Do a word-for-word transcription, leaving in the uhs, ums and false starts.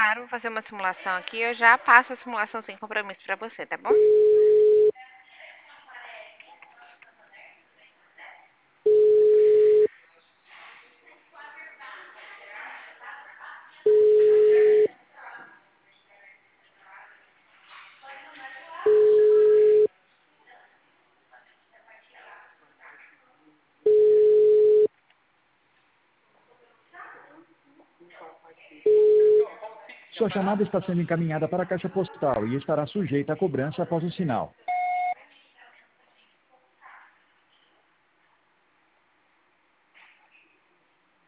Claro, vou fazer uma simulação aqui. Eu já passo a simulação sem compromisso para você, tá bom? Sua chamada está sendo encaminhada para a caixa postal e estará sujeita a cobrança após o sinal.